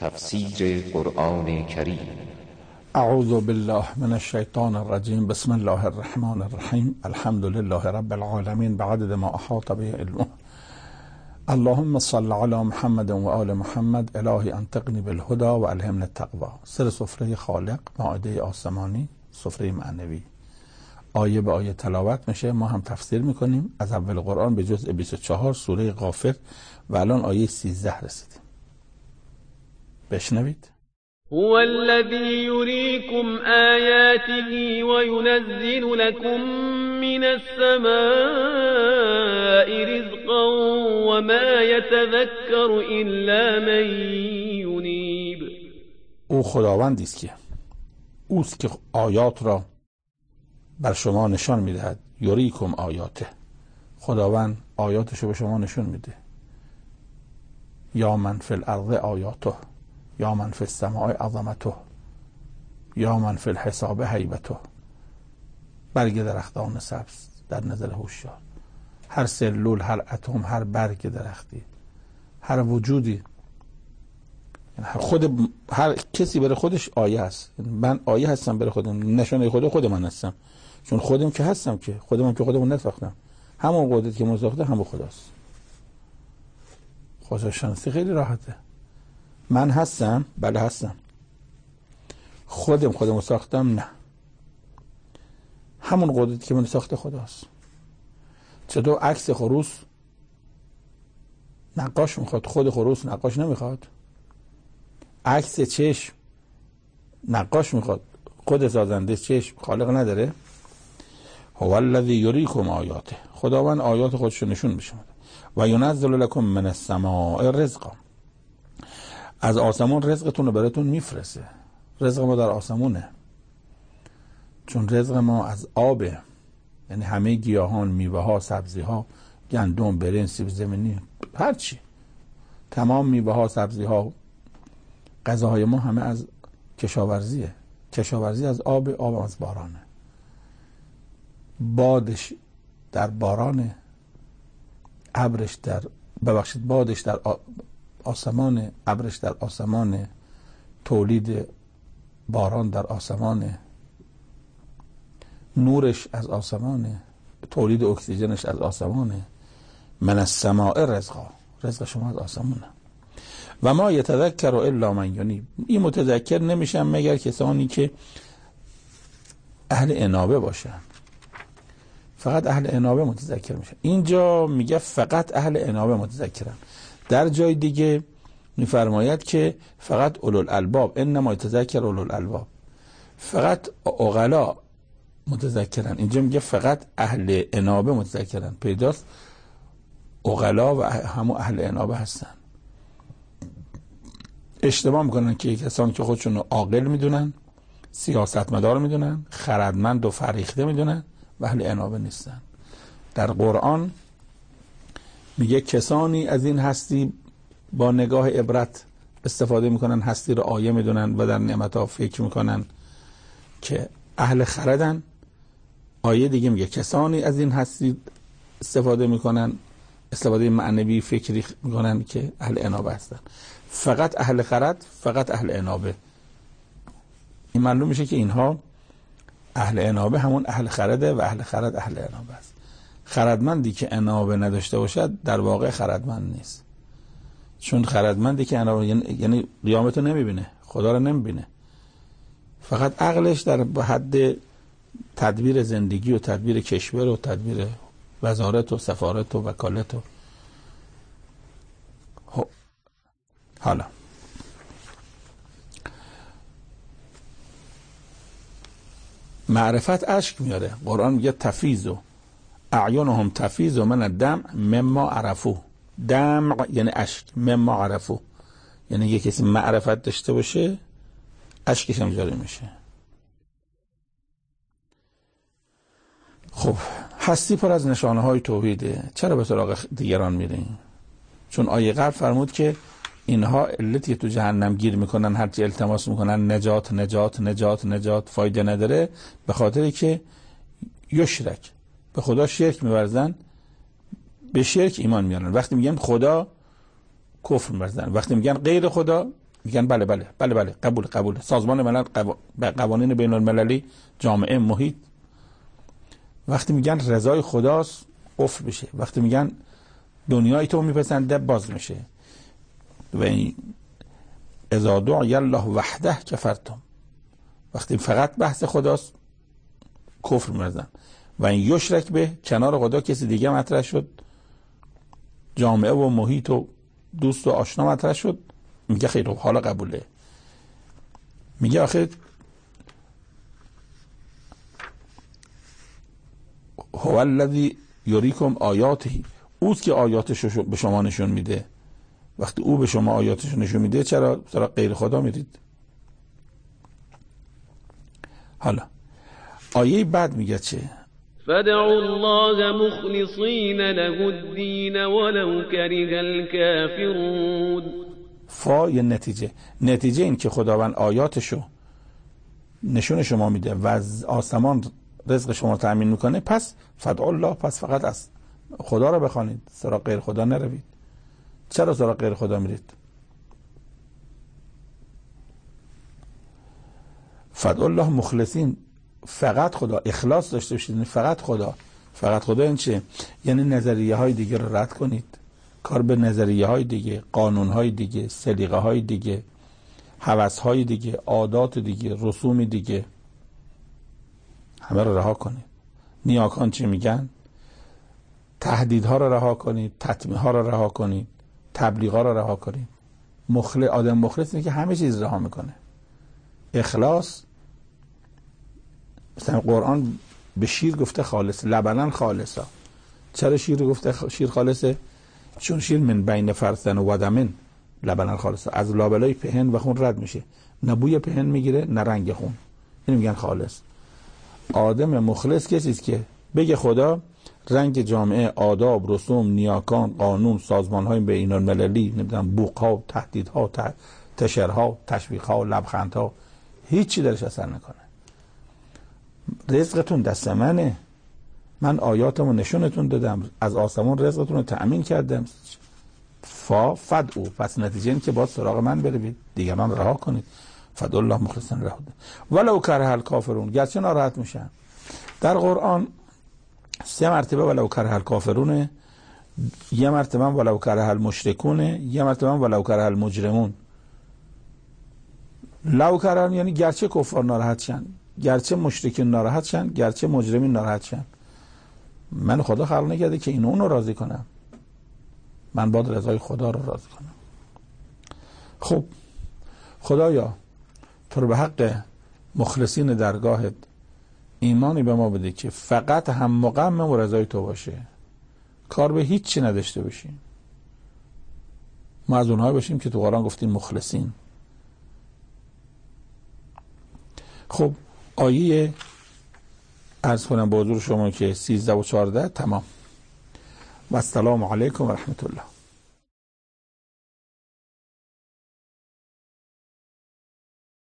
تفسیر قرآن کریم. اعوذ بالله من الشیطان الرجیم. بسم الله الرحمن الرحیم. الحمد لله رب العالمین بعدد ما احاط به علمه. اللهم صل علی محمد و آل محمد. الهی انطقنی بالهدى و الهمنا التقوی. سر سفره خالق، مائده آسمانی، سفره معنوی، آیه به آیه تلاوت میشه. ما هم تفسیر میکنیم از اول قرآن به جزء 24 سوره غافر و الان آیه 13 رسیدیم. بشنوید. هو الذي يريكم آياته وينزل لكم من السماء رزقا وما يتذكر إلا من ينيب. او خداوندی است که اوست که آیات را بر شما نشان میدهد. یریکم آیاته، خداوند آیاتشو به شما نشون میده. یا من فی الارض آیاته، یا من فی السماء عظمته، یا من فی الحساب هیبته. برگ درختان سبز در نظر هوشیار، هر سلول، هر اتم، هر برگ درختی، هر وجودی، هر کسی برای خودش آیه است. من آیه هستم برای خودم، نشانه خود من هستم، چون خودم که هستم، که خودمون نساختم. همون قدرت که من ساخته همون خداست. خودشناسی خیلی راحته. من هستم، بله هستم. خودمو ساختم، نه. همون قدرت که من ساخته خداست. چطور عکس خروس نقاش میخواد، خود خروس نقاش نمیخواد؟ عکس چشم نقاش میخواد، خود سازنده چشم خالق نداره؟ هو الذی یریکم آیاته، خداوند آیات خودش رو نشون میشه. و ینزل لکم من السماء رزقا، از آسمان رزقتون رو براتون میفرسته. رزق ما در آسمونه، چون رزق ما از آبه. یعنی همه گیاهان، میوه ها، سبزی ها، گندم، برنج، سیب زمینی، هرچی، تمام میوه ها، سبزی ها، غذاهای ما همه از کشاورزیه. کشاورزی از آب، آب از بارانه. بادش در بارانه، ابرش در بادش در آسمانه، ابرش در آسمانه، تولید باران در آسمانه، نورش از آسمانه، تولید اکسیژنش از آسمانه. من السماء رزقا، رزق شما از آسمانه. و ما یتذکر الا من ینیب، این متذکر نمیشن مگر کسانی که اهل انابه باشن. فقط اهل انابه متذکر میشن. اینجا میگه فقط اهل انابه متذکرن. در جای دیگه میفرماید که فقط اولو الالباب، انما یتذکر اولو الالباب، فقط عقلا متذکرن. اینجا میگه فقط اهل انابه متذکرن. پیداست عقلا و همون اهل انابه هستن. اشتباه میکنن که کسانی که خودشون عاقل میدونن، سیاستمدار میدونن، خردمند و فریخته میدونن و اهل انابه نیستن. در قرآن میگه کسانی از این هستی با نگاه عبرت استفاده میکنن، هستی رو آیه میدونن و در نعمتها فکر میکنن که اهل خردن. آیه دیگه میگه کسانی از این هستی استفاده میکنن، استفاده معنوی فکری میکنن که اهل انابه هستن. فقط اهل خرد، فقط اهل انابه. این معلوم میشه که اینها اهل انابه همون اهل خرده و اهل خرد اهل انابه است. خردمندی که انابه نداشته باشد در واقع خردمند نیست. چون خردمندی که انابه یعنی قیامت رو نمیبینه، خدا رو نمیبینه، فقط عقلش در حد تدبیر زندگی و تدبیر کشور و تدبیر وزارت و سفارت و وکالت و حالا معرفت اشک میاره. قرآن میگه تفیض اعینهم تفیض من الدمع مما عرفو. دمع یعنی اشک، مما عرفو یعنی یه کسی معرفت داشته باشه اشکش هم جاری میشه. خب هستی پر از نشانه های توحیده، چرا به سراغ دیگران میرین؟ چون آیه قبل فرمود که اینها علتی تو جهنم گیر میکنن، هرچی التماس میکنن نجات نجات نجات نجات، فایده نداره، به خاطری که یشرک، به خدا شرک میورزن، به شرک ایمان میارن. وقتی میگن خدا کفر میورزن، وقتی میگن غیر خدا میگن بله بله بله بله قبول. سازمان ملل قوانین بین المللی، جامعه، محیط. وقتی میگن رضای خداست قفل بشه، وقتی میگن دنیای تو میپسنده باز میشه. و این اذا دعی الله وحده کفرتم، وقتی فقط بحث خداست کفر می‌ورزن. و این یشرک به، کنار خدا کسی دیگه مطرح شد، جامعه و محیط و دوست و آشنا مطرح شد، میگه خیر حالا قبوله. میگه آخه هو الذی یریکم آیاته، اوست که آیاتش رو به شما نشون میده. وقتی او به شما آیاتش رو نشون میده چرا سراغ غیر خدا میرید؟ حالا آیه بعد میگه چه؟ فدعوا الله مخلصین له الدین ولو کره الکافرون. فا یه نتیجه این که خداوند آیاتشو نشون شما میده و از آسمان رزق شما رو تأمین میکنه، پس فدعوا الله، پس فقط از خدا رو بخوانید، سراغ غیر خدا نروید. چرا سراغ غیر خدا میرید؟ فدعوا الله مخلصین، فقط خدا، اخلاص داشته باشید، فقط خدا این چه؟ یعنی نظریه های دیگه رو رد کنید، کار به نظریه های دیگه، قانون های دیگه، سلیقه های دیگه، هوس های دیگه، عادات دیگه، رسوم دیگه، همه رو رها کنید. نیاکان چی میگن؟ تهدیدها رو رها کنید، تطمیع ها رو رها کنید، تبلیغ ها رو رها کنید. آدم مخلص اینه که همه چیز رها میکنه. اخلاص، مثلا قرآن به شیر گفته خالص، لبنان خالصا. چرا شیر گفته شیر خالصه؟ چون شیر من بین فرثن و دمن، لبنان خالصا، از لابلای پهن و خون رد میشه، نه بوی پهن میگیره نه رنگ خون. اینو میگن خالص. آدم مخلص کسیست که بگه خدا رنگ جامعه، آداب، رسوم، نیاکان، قانون، سازمان‌های بین المللی، نمیدونم بوق‌ها، تهدیدها، تشرها، تشویق‌ها، لبخندها، هیچی درش اثر نکنه. رزقتون دست منه، من آیاتمو نشونتون دادم، از آسمان رزقتون رو تأمین کردم. فدعو، پس نتیجه این که باید سراغ من برید، دیگران رها کنید. فدعوا الله مخلصین له الدین ولو کره الکافرون، گرچه ناراحت میشن. در قرآن 3 مرتبه ولو کره الکافرونه، 1 مرتبه ولو کره المشرکونه، 1 مرتبه ولو کره المجرمون. لو کره یعنی گرچه کفار ناراحت شن، گرچه مشرکین ناراحت شن، گرچه مجرمین ناراحت شن، من خدا خلق نکرده که اینو اونو راضی کنم، من باید رضای خدا رو راضی کنم. خب خدایا تو رو به حق مخلصین درگاهت ایمانی به ما بده که فقط هم و غم و رضای تو باشه، کار به هیچ چی نداشته باشیم. ما از اونهای باشیم که تو قرآن گفتیم مخلصین. خب آیه عرض کنم به حضور شما که 13 و 14 تمام. و السلام علیکم و رحمت الله.